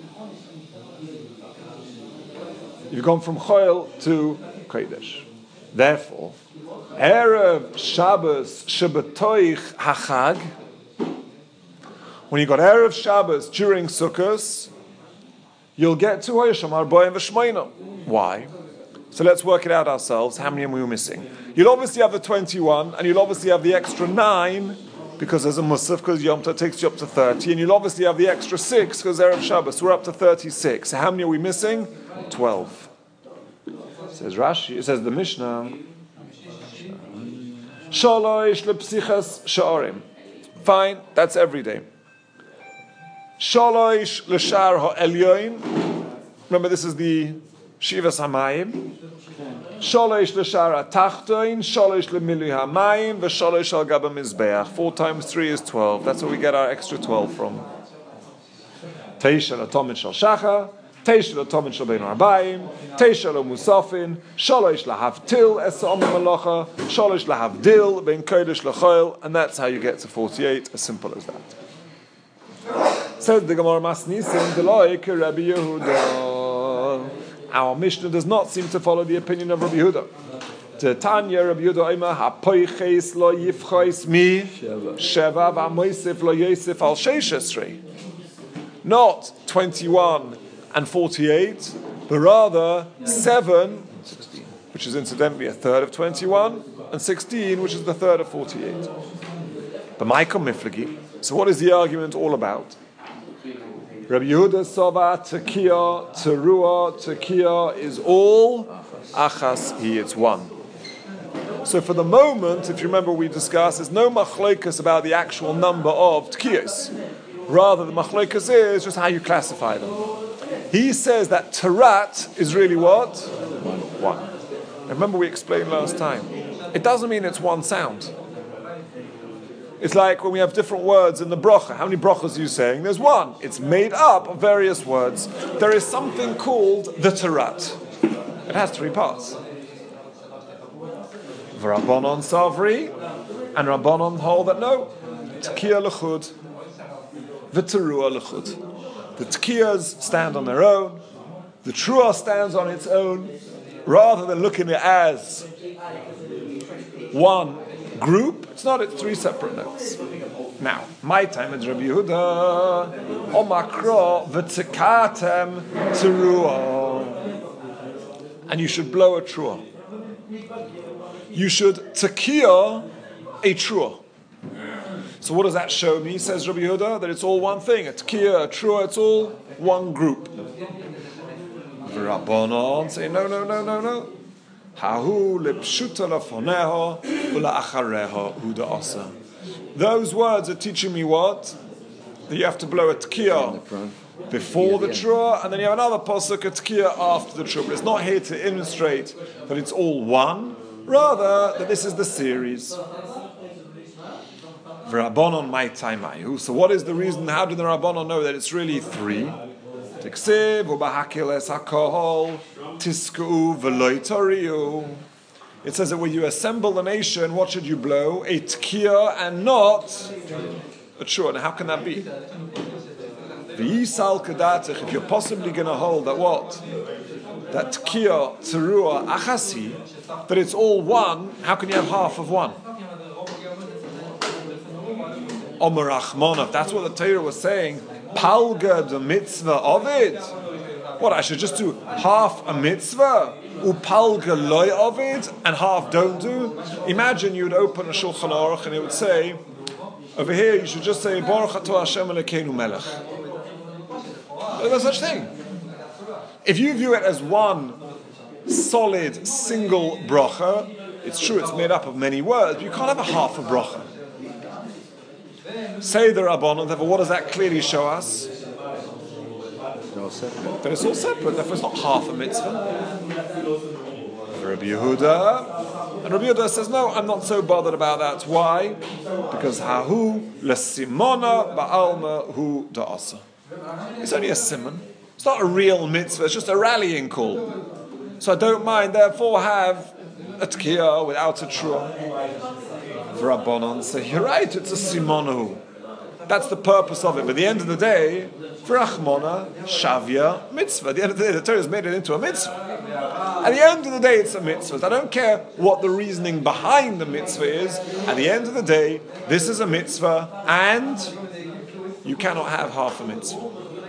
You've gone from choil to kodesh. Therefore, Erev Shabbos Shabbatoich Hachag, when you got Erev Shabbos during Sukkot, you'll get to Hoyasham Arboim V'Shmeina. Why? So let's work it out ourselves. How many are we missing? You'll obviously have the 21, and you'll obviously have the extra 9, because there's a Musaf, because Yom Tov takes you up to 30, and you'll obviously have the extra 6, because Erev Shabbos, we're up to 36. So how many are we missing? 12. Says Rashi, it says the Mishnah, Shalosh lepsichas sha'orim. Fine, that's every day. Shalosh l'shar ha'elyoin. Remember, this is the Shivas Hamayim. Shalosh l'shar ha'tachtoin, Shalosh l'milui hamayim, v'shalosh al gaba mizbeach. 4 times 3 is 12. That's where we get our extra 12 from. Teisha l'tomit shal shacha, Teisha l'tomit shal bein arbaim, Teisha l'musafin, Shalosh lahavtil es ha'omah malacha, Shalosh lahavdil bein kodesh l'choil, and that's how you get to 48. As simple as that. Says the Gemara Masnisim Deloi ke Rabbi Yehuda. Our Mishnah does not seem to follow the opinion of Rabbi Yehuda. Tanya Rabbi Yehuda Omer hapoiches lo yifchois mi sheva v'amoisif lo yosef al sheishesrei. Not 21 and 48, but rather 7, 16, which is incidentally a third of 21, and 16, which is the third of 48. But Michael Miflagi. So what is the argument all about? Rabbi Yehuda Sova Tekiah Teruah Tekiah is all Achas Hi, it's one. So for the moment, if you remember, we discussed there's no machlokas about the actual number of Tekiyos. Rather, the machlokas is just how you classify them. He says that Terat is really what? One. Now remember, we explained last time. It doesn't mean it's one sound. It's like when we have different words in the bracha. How many brachas are you saying? There's one. It's made up of various words. There is something called the Terat. It has 3 parts. V'Rabbanon Savri, and Rabbanon hold that no, Tekiah L'chud, V'Teruah L'chud. The Tekiyahs stand on their own. The Teruah stands on its own. Rather than looking at it as one group, it's not, it's 3 separate notes. Now, my time at Rabbi Yehuda, Omakro v'tzekatem teruah. And you should blow a truah. You should tekiah a truah. So what does that show me, says Rabbi Yehuda? That it's all one thing. A tekiah, a truah, it's all one group. Rabbanon say, no. Those words are teaching me what? That you have to blow a tekiah before the truah, and then you have another pasuk, a tekiah after the truah. But it's not here to illustrate that it's all one, rather that this is the series. V'Rabbanon mai taimayu. So what is the reason? How do the Rabbanon know that it's really 3? Tiksiv u'bahakil es hakohol tisku v'loi toriu. It says that when you assemble the nation, what should you blow? A tekiah and not a truah. Now how can that be? V'yisal kedatich. If you're possibly going to hold that what? That tekiah, teruah, achasi, that it's all one, how can you have half of one? Omer Achmonov. That's what the Torah was saying. Palga the mitzvah of it. What, I should just do half a mitzvah? Upalga loy of it, and half don't do? Imagine you would open a Shulchan Aruch and it would say, over here you should just say, Baruch atah Hashem Elokeinu melech. There's no such thing. If you view it as one solid, single bracha, it's true, it's made up of many words, but you can't have a half a bracha. Say the Rabbanon, therefore, what does that clearly show us? They're all separate. That it's all separate, therefore it's not half a mitzvah. Rabbi Yehuda, and Rabbi Yehuda says, no, I'm not so bothered about that. Why? Because hahu lesimona ba'alma hu da'asa. It's only a simon. It's not a real mitzvah, it's just a rallying call. So I don't mind, therefore, have a tkiyah without a trua. Rabbanon say, you're right, it's a simonu. That's the purpose of it. But at the end of the day, Vrachmona, Shavya, mitzvah. At the end of the day, the Torah has made it into a mitzvah. At the end of the day, it's a mitzvah. I don't care what the reasoning behind the mitzvah is. At the end of the day, this is a mitzvah, and you cannot have half a mitzvah.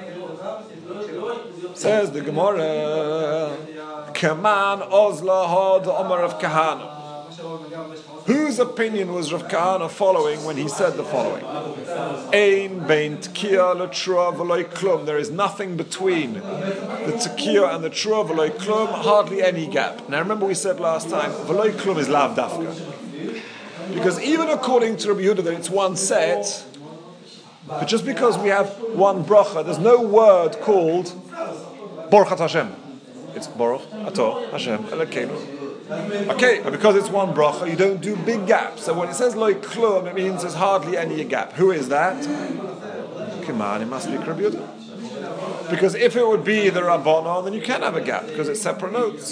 Says the Gemara, Kaman Ozla Hod Omar of Kahana. Whose opinion was Rav Kahana following when he said the following? Ein bein tkiya l'trua v'loy klum. There is nothing between the tkiya and the trua v'loy klum, hardly any gap. Now remember we said last time, v'loy klum is lav dafka. Because even according to Rabbi Yehuda that it's one set, but just because we have one bracha, there's no word called Baruch Hashem. It's Baruch Atah Hashem Elokeinu. Okay, but because it's one bracha, you don't do big gaps. So when it says loy klum, it means there's hardly any gap. Who is that? Come on, it must be Rabbi Yehuda. Because if it would be the Rabbanon, then you can have a gap because it's separate notes.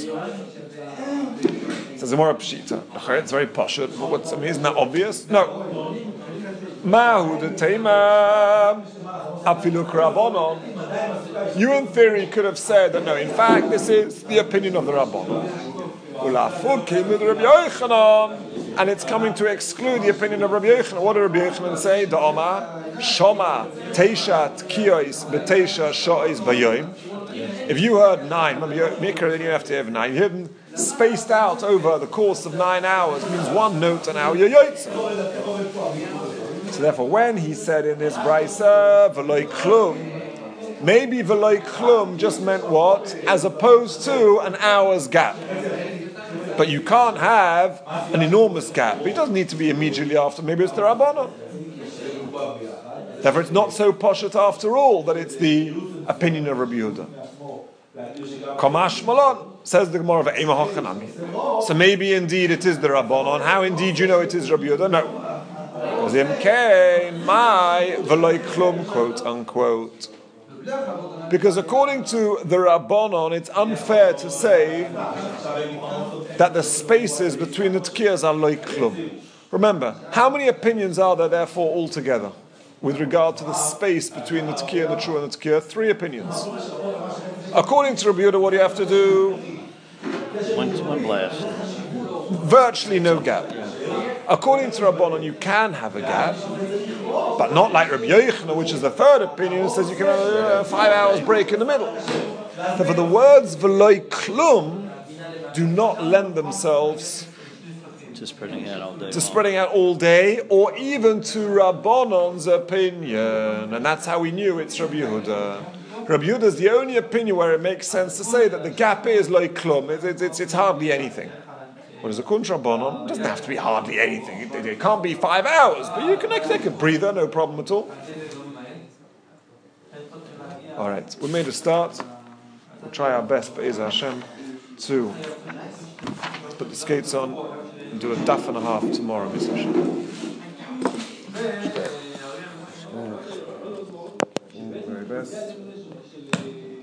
It says more pshita. It's very pashut. But isn't that obvious? No. Mahu de teima afiluk Rabbanon. You in theory could have said that no, in fact, this is the opinion of the Rabbanon. And it's coming to exclude the opinion of Rabbi Yochanan. What did Rabbi Yochanan say? Da'ama shoma teisha tkiyos b'teisha sho'is b'yoyim. If you heard 9, remember Mikra, then you have to have 9. You heard them spaced out over the course of 9 hours. It means one note an hour. So therefore, when he said in this brisa v'loy klum, maybe v'loy klum just meant what? As opposed to an hour's gap. But you can't have an enormous gap. It doesn't need to be immediately after. Maybe it's the Rabbanon. Therefore, it's not so poshet after all that it's the opinion of Rabbi Yehuda. Kamash Malon, says the Gemara of Eimah Hochanami. So maybe indeed it is the Rabbanon. How indeed you know it is Rabbi Yehuda? No. My v'loy klum, quote unquote. Because according to the Rabbanon, it's unfair to say that the spaces between the tkiyas are loy klum. Remember, how many opinions are there therefore altogether with regard to the space between the tkiyah and the true and the tkiyah? 3 opinions. According to Rabbi Yehuda, what do you have to do? One blast. Virtually no gap. According to Rabbanon, you can have a gap, but not like Rabbi Yochanan, which is the 3rd opinion, says you can have a 5 hours break in the middle. Therefore, the words v'loy klum do not lend themselves to spreading out all day. To spreading out all day, or even to Rabbanon's opinion, and that's how we knew it's Rabbi Yehuda. Rabbi Yehuda is the only opinion where it makes sense to say that the gap is loy klum. It's hardly anything. Whereas a Kuntra Bonon doesn't have to be hardly anything. It can't be 5 hours, but you can take a breather, no problem at all. All right, we made a start. We'll try our best, Be'ez Hashem, to put the skates on and do a daf and a half tomorrow, Be'ez Hashem. Very best.